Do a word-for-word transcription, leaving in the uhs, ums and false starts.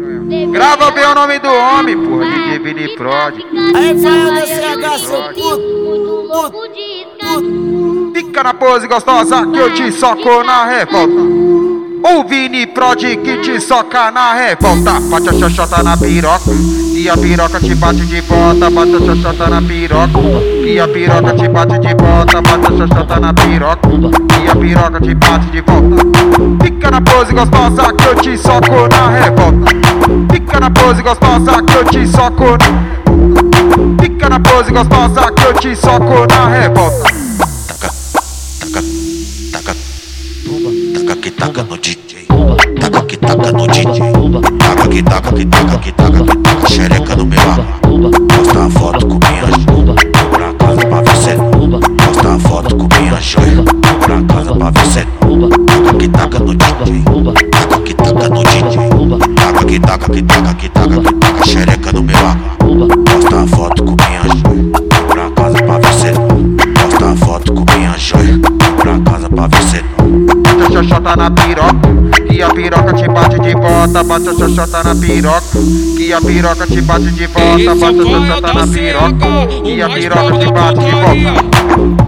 Grava bem o nome do homem, porra, D J Vini Prod. Aí vai o C H, seu puto, puto, puto. Fica na pose gostosa que eu te soco na revolta. O Vini Prod que te soca na revolta. Bate a xoxota na piroca, e a piroca te bate de volta. Bate a xoxota na piroca, e a piroca te bate de volta. Bate a xoxota na piroca, e a piroca te bate de volta. Fica na pose gostosa que eu te soco na revolta. Fica na pose gostosa que eu te soco na... Fica na pose gostosa que eu te soco na revolta. Taca, taca, taca que taca no D J, taca que taca no D J, taca que taca que taca que taca que taca xereca no meu ar. Posta a foto com minha joia, pra casa pra ver cê. Posta a foto com minha joia, pra casa pra ver cê. Taca que taca no D J, taca que taca no D J, taca que taca que taca que taca que taca xereca no meu ar. Posta a foto com minha joia, pra casa pra ver cê. Posta a foto com minha joia, pra casa pra ver cê. Bate a xoxota na piroca, que a piroca te bate de volta. Bate a xoxota na piroca, que a piroca te bate de volta. Bate a xoxota na piroca, que a piroca te bate de volta.